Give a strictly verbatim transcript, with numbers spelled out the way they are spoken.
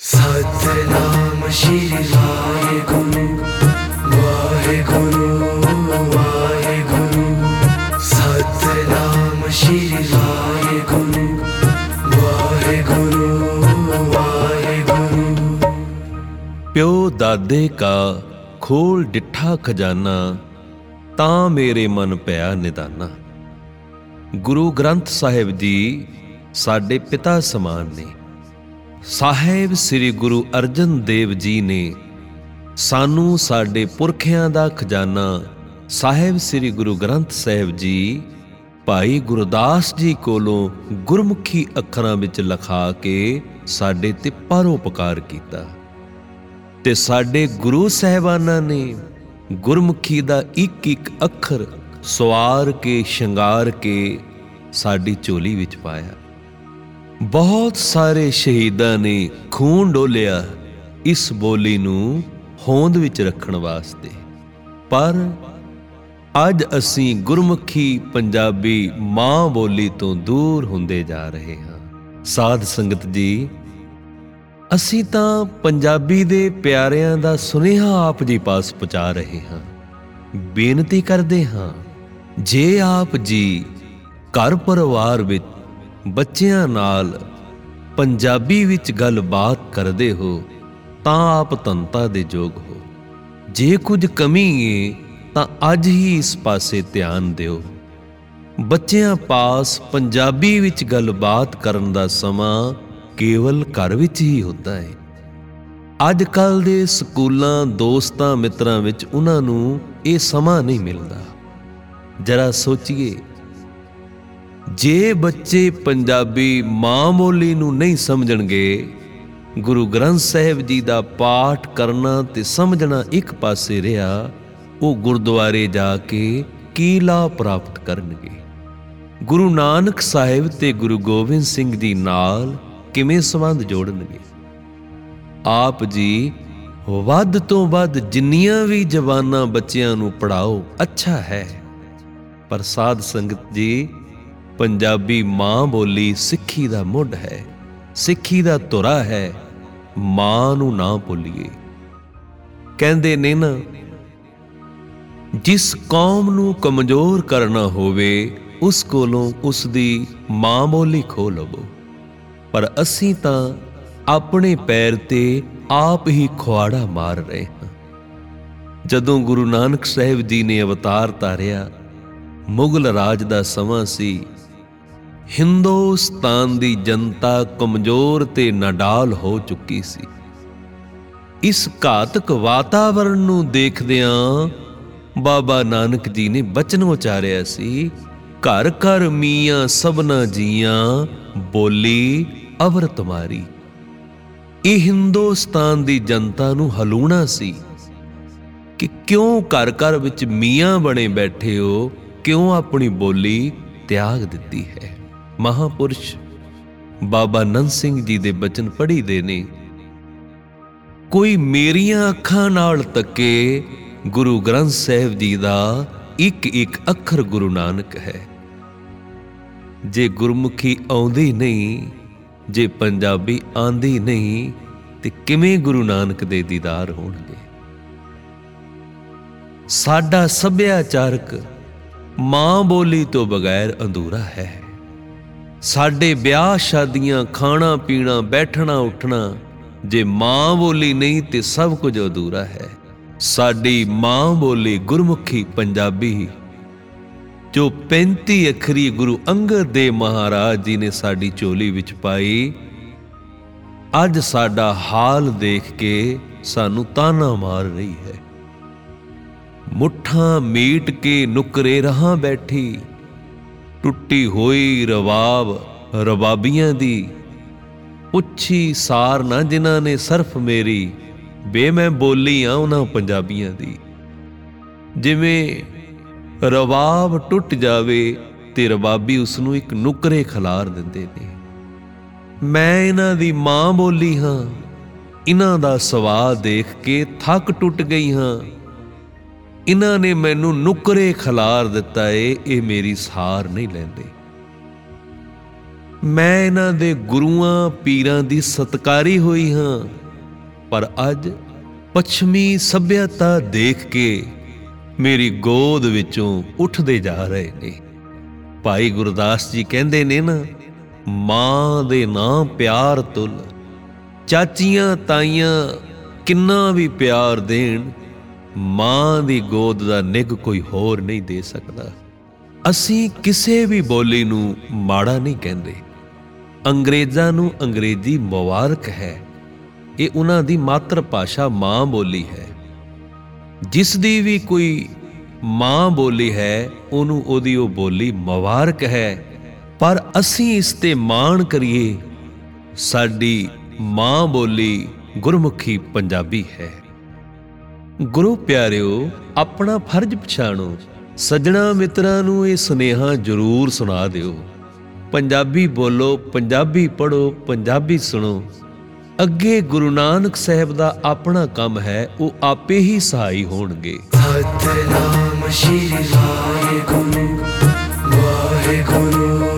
ਸਤਿਨਾਮ ਸ਼੍ਰੀ ਵਾਹਿਗੁਰੂ ਵਾਹਿਗੁਰੂ ਵਾਹਿਗੁਰੂ। ਸਤਿਨਾਮ ਸ਼੍ਰੀ ਵਾਹਿਗੁਰੂ ਵਾਹਿਗੁਰੂ ਵਾਹਿਗੁਰੂ। ਪਿਓ ਦਾਦੇ ਕਾ ਖੋਲ ਡਿੱਠਾ ਖਜ਼ਾਨਾ, ਤਾਂ ਮੇਰੇ ਮਨ ਪਿਆ ਨਿਦਾਨਾ। ਗੁਰੂ ਗ੍ਰੰਥ ਸਾਹਿਬ ਜੀ ਸਾਡੇ ਪਿਤਾ ਸਮਾਨ ਨੇ। ਸਾਹਿਬ ਸ੍ਰੀ ਗੁਰੂ ਅਰਜਨ ਦੇਵ ਜੀ ਨੇ ਸਾਨੂੰ ਸਾਡੇ ਪੁਰਖਿਆਂ ਦਾ ਖਜ਼ਾਨਾ ਸਾਹਿਬ ਸ੍ਰੀ ਗੁਰੂ ਗ੍ਰੰਥ ਸਾਹਿਬ ਜੀ ਭਾਈ ਗੁਰਦਾਸ ਜੀ ਕੋਲੋਂ ਗੁਰਮੁਖੀ ਅੱਖਰਾਂ ਵਿੱਚ ਲਿਖਾ ਕੇ ਸਾਡੇ ਤੇ ਪਰਉਪਕਾਰ ਕੀਤਾ, ਤੇ ਸਾਡੇ ਗੁਰੂ ਸਾਹਿਬਾਨਾਂ ਨੇ ਗੁਰਮੁਖੀ ਦਾ ਇੱਕ ਇੱਕ ਅੱਖਰ ਸਵਾਰ ਕੇ ਸ਼ਿੰਗਾਰ ਕੇ ਸਾਡੀ ਝੋਲੀ ਵਿੱਚ ਪਾਇਆ। ਬਹੁਤ ਸਾਰੇ ਸ਼ਹੀਦਾਂ ਨੇ ਖੂਨ ਡੋਲਿਆ ਇਸ ਬੋਲੀ ਨੂੰ ਹੋਂਦ ਵਿੱਚ ਰੱਖਣ ਵਾਸਤੇ, ਪਰ ਅੱਜ ਅਸੀਂ ਗੁਰਮੁਖੀ ਪੰਜਾਬੀ ਮਾਂ ਬੋਲੀ ਤੋਂ ਦੂਰ ਹੁੰਦੇ ਜਾ ਰਹੇ ਹਾਂ। ਸਾਧ ਸੰਗਤ ਜੀ, ਅਸੀਂ ਤਾਂ ਪੰਜਾਬੀ ਦੇ ਪਿਆਰਿਆਂ ਦਾ ਸੁਨੇਹਾ ਆਪ ਜੀ ਪਾਸ ਪਹੁੰਚਾ ਰਹੇ ਹਾਂ। ਬੇਨਤੀ ਕਰਦੇ ਹਾਂ, ਜੇ ਆਪ ਜੀ ਘਰ ਪਰਿਵਾਰ ਵਿੱਚ ਬੱਚਿਆਂ ਨਾਲ ਪੰਜਾਬੀ ਵਿੱਚ ਗੱਲਬਾਤ ਕਰਦੇ ਹੋ ਤਾਂ ਆਪ ਧੰਨਤਾ ਦੇ ਯੋਗ ਹੋ। ਜੇ ਕੁਝ ਕਮੀ ਹੈ ਤਾਂ ਅੱਜ ਹੀ ਇਸ ਪਾਸੇ ਧਿਆਨ ਦਿਓ। ਬੱਚਿਆਂ ਪਾਸ ਪੰਜਾਬੀ ਵਿੱਚ ਗੱਲਬਾਤ ਕਰਨ ਦਾ ਸਮਾਂ ਕੇਵਲ ਘਰ ਵਿੱਚ ਹੀ ਹੁੰਦਾ ਹੈ। ਅੱਜ ਕੱਲ੍ਹ ਦੇ ਸਕੂਲਾਂ ਦੋਸਤਾਂ ਮਿੱਤਰਾਂ ਵਿੱਚ ਉਹਨਾਂ ਨੂੰ ਇਹ ਸਮਾਂ ਨਹੀਂ ਮਿਲਦਾ। ਜਰਾ ਸੋਚੀਏ, ਜੇ ਬੱਚੇ ਪੰਜਾਬੀ ਮਾਂ ਬੋਲੀ ਨੂੰ ਨਹੀਂ ਸਮਝਣਗੇ, ਗੁਰੂ ਗ੍ਰੰਥ ਸਾਹਿਬ ਜੀ ਦਾ ਪਾਠ ਕਰਨਾ ਤੇ ਸਮਝਣਾ ਇੱਕ ਪਾਸੇ ਰਿਹਾ, ਉਹ ਗੁਰਦੁਆਰੇ ਜਾ ਕੇ ਕੀ ਲਾਭ ਪ੍ਰਾਪਤ ਕਰਨਗੇ? ਗੁਰੂ ਨਾਨਕ ਸਾਹਿਬ ਤੇ ਗੁਰੂ ਗੋਬਿੰਦ ਸਿੰਘ ਜੀ ਨਾਲ ਕਿਵੇਂ ਸੰਬੰਧ ਜੋੜਨਗੇ? ਆਪ ਜੀ ਵੱਧ ਤੋਂ ਵੱਧ ਜਿੰਨੀਆਂ ਵੀ ਜਵਾਨਾਂ ਬੱਚਿਆਂ ਨੂੰ ਪੜ੍ਹਾਓ, ਅੱਛਾ ਹੈ, ਪਰ ਸਾਧ ਸੰਗਤ ਜੀ, ਪੰਜਾਬੀ ਮਾਂ ਬੋਲੀ ਸਿੱਖੀ ਦਾ ਮੁੱਢ ਹੈ, ਸਿੱਖੀ ਦਾ ਧੁਰਾ ਹੈ। ਮਾਂ ਨੂੰ ਨਾ ਭੁੱਲੀਏ। ਕਹਿੰਦੇ ਨੇ ਨਾ, ਜਿਸ ਕੌਮ ਨੂੰ ਕਮਜ਼ੋਰ ਕਰਨਾ ਹੋਵੇ ਉਸ ਕੋਲੋਂ ਉਸ ਦੀ ਮਾਂ ਬੋਲੀ ਖੋਹ ਲਵੋ। ਪਰ ਅਸੀਂ ਤਾਂ ਆਪਣੇ ਪੈਰ ਤੇ ਆਪ ਹੀ ਖੁਆੜਾ ਮਾਰ ਰਹੇ ਹਾਂ। ਜਦੋਂ ਗੁਰੂ ਨਾਨਕ ਸਾਹਿਬ ਜੀ ਨੇ ਅਵਤਾਰ ਧਾਰਿਆ, ਮੁਗਲ ਰਾਜ ਦਾ ਸਮਾਂ ਸੀ। ਹਿੰਦੁਸਤਾਨ ਦੀ ਜਨਤਾ ਕਮਜ਼ੋਰ ਤੇ ਨਾਡਾਲ ਹੋ ਚੁੱਕੀ ਸੀ। ਇਸ ਘਾਤਕ ਵਾਤਾਵਰਣ ਨੂੰ ਦੇਖਦਿਆਂ ਬਾਬਾ ਨਾਨਕ ਜੀ ਨੇ ਬਚਨ ਉਚਾਰਿਆ ਸੀ, ਘਰ ਘਰ ਮੀਆਂ ਸਭਨਾ ਜੀਆਂ, ਬੋਲੀ ਅਵਰ ਤੁਮਾਰੀ। ਇਹ ਹਿੰਦੁਸਤਾਨ ਦੀ ਜਨਤਾ ਨੂੰ ਹਲੂਣਾ ਸੀ ਕਿ ਕਿਉਂ ਘਰ ਘਰ ਵਿੱਚ ਮੀਆਂ ਬਣੇ ਬੈਠੇ ਹੋ, ਕਿਉਂ ਆਪਣੀ ਬੋਲੀ ਤਿਆਗ ਦਿੱਤੀ ਹੈ। ਮਹਾਪੁਰਸ਼ ਬਾਬਾ ਨੰਦ ਸਿੰਘ ਜੀ ਦੇ ਬਚਨ ਪੜ੍ਹੀ ਦੇ ਨੇ, ਕੋਈ ਮੇਰੀਆਂ ਅੱਖਾਂ ਨਾਲ ਤੱਕੇ ਗੁਰੂ ਗ੍ਰੰਥ ਸਾਹਿਬ ਜੀ ਦਾ ਇੱਕ ਇੱਕ ਅੱਖਰ ਗੁਰੂ ਨਾਨਕ ਹੈ। ਜੇ ਗੁਰਮੁਖੀ ਆਉਂਦੀ ਨਹੀਂ, ਜੇ ਪੰਜਾਬੀ ਆਂਦੀ ਨਹੀਂ, ਤੇ ਕਿਵੇਂ ਗੁਰੂ ਨਾਨਕ ਦੇ ਦੀਦਾਰ ਹੋਣਗੇ? ਸਾਡਾ ਸੱਭਿਆਚਾਰਕ ਮਾਂ ਬੋਲੀ ਤੋਂ ਬਗੈਰ ਅਧੂਰਾ ਹੈ। ਸਾਡੇ ਵਿਆਹ ਸ਼ਾਦੀਆਂ, ਖਾਣਾ ਪੀਣਾ, ਬੈਠਣਾ ਉੱਠਣਾ, ਜੇ ਮਾਂ ਬੋਲੀ ਨਹੀਂ ਤੇ ਸਭ ਕੁਝ ਅਧੂਰਾ ਹੈ। ਸਾਡੀ ਮਾਂ ਬੋਲੀ ਗੁਰਮੁਖੀ ਪੰਜਾਬੀ, ਜੋ ਪੈਂਤੀ ਅੱਖਰੀ ਗੁਰੂ ਅੰਗਦ ਦੇਵ ਮਹਾਰਾਜ ਜੀ ਨੇ ਸਾਡੀ ਝੋਲੀ ਵਿੱਚ ਪਾਈ, ਅੱਜ ਸਾਡਾ ਹਾਲ ਦੇਖ ਕੇ ਸਾਨੂੰ ਤਾਨਾ ਮਾਰ ਰਹੀ ਹੈ। ਮੁੱਠਾਂ ਮੀਟ ਕੇ ਨੁਕਰੇ ਰਹਾਂ ਬੈਠੀ, ਟੁੱਟੀ ਹੋਈ ਰਵਾਬ ਰਬਾਬੀਆਂ ਦੀ, ਪੁੱਛੀ ਸਾਰ ਨਾ ਜਿਨ੍ਹਾਂ ਨੇ ਸਰਫ ਮੇਰੀ, ਬੇ ਮੈਂ ਬੋਲੀ ਆ ਉਹਨਾਂ ਪੰਜਾਬੀਆਂ ਦੀ। ਜਿਵੇਂ ਰਵਾਬ ਟੁੱਟ ਜਾਵੇ ਤੇ ਰਬਾਬੀ ਉਸ ਨੂੰ ਇੱਕ ਨੁਕਰੇ ਖਿਲਾਰ ਦਿੰਦੇ ਨੇ। ਮੈਂ ਇਹਨਾਂ ਦੀ ਮਾਂ ਬੋਲੀ ਹਾਂ, ਇਹਨਾਂ ਦਾ ਸਵਾਦ ਦੇਖ ਕੇ ਥੱਕ ਟੁੱਟ ਗਈ ਹਾਂ। ਇਹਨਾਂ ਨੇ ਮੈਨੂੰ ਨੁਕਰੇ ਖਿਲਾਰ ਦਿੱਤਾ ਏ, ਇਹ ਮੇਰੀ ਸਾਰ ਨਹੀਂ ਲੈਂਦੇ। ਮੈਂ ਇਹਨਾਂ ਦੇ ਗੁਰੂਆਂ ਪੀਰਾਂ ਦੀ ਸਤਿਕਾਰੀ ਹੋਈ ਹਾਂ, ਪਰ ਅੱਜ ਪੱਛਮੀ ਸੱਭਿਅਤਾ ਦੇਖ ਕੇ ਮੇਰੀ ਗੋਦ ਵਿੱਚੋਂ ਉੱਠਦੇ ਜਾ ਰਹੇ ਨੇ। ਭਾਈ ਗੁਰਦਾਸ ਜੀ ਕਹਿੰਦੇ ਨੇ ਨਾ, ਮਾਂ ਦੇ ਨਾਂ ਪਿਆਰ ਤੁਲ, ਚਾਚੀਆਂ ਤਾਈਆਂ ਕਿੰਨਾ ਵੀ ਪਿਆਰ ਦੇਣ, ਮਾਂ ਦੀ ਗੋਦ ਦਾ ਨਿੱਘ ਕੋਈ ਹੋਰ ਨਹੀਂ ਦੇ ਸਕਦਾ। ਅਸੀਂ ਕਿਸੇ ਵੀ ਬੋਲੀ ਨੂੰ ਮਾੜਾ ਨਹੀਂ ਕਹਿੰਦੇ। ਅੰਗਰੇਜ਼ਾਂ ਨੂੰ ਅੰਗਰੇਜ਼ੀ ਮੁਬਾਰਕ ਹੈ, ਇਹ ਉਹਨਾਂ ਦੀ ਮਾਤਰ ਭਾਸ਼ਾ ਮਾਂ ਬੋਲੀ ਹੈ। ਜਿਸ ਦੀ ਵੀ ਕੋਈ ਮਾਂ ਬੋਲੀ ਹੈ ਉਹਨੂੰ ਉਹਦੀ ਉਹ ਬੋਲੀ ਮੁਬਾਰਕ ਹੈ, ਪਰ ਅਸੀਂ ਇਸ ਤੇ ਮਾਣ ਕਰੀਏ, ਸਾਡੀ ਮਾਂ ਬੋਲੀ ਗੁਰਮੁਖੀ ਪੰਜਾਬੀ ਹੈ। ਗੁਰੂ ਪਿਆਰਿਓ, ਆਪਣਾ ਫਰਜ਼ ਪਛਾਣੋ, ਸੱਜਣਾ ਮਿੱਤਰਾਂ ਨੂੰ ਇਹ ਸੁਨੇਹਾ ਜ਼ਰੂਰ ਸੁਣਾ ਦਿਓ। ਪੰਜਾਬੀ ਬੋਲੋ, ਪੰਜਾਬੀ ਪੜ੍ਹੋ, ਪੰਜਾਬੀ ਸੁਣੋ। ਅੱਗੇ ਗੁਰੂ ਨਾਨਕ ਸਾਹਿਬ ਦਾ ਆਪਣਾ ਕੰਮ ਹੈ, ਉਹ ਆਪੇ ਹੀ ਸਹਾਈ ਹੋਣਗੇ। ਸਤਿਨਾਮ ਸ਼੍ਰੀ ਵਾਹਿਗੁਰੂ ਵਾਹਿਗੁਰੂ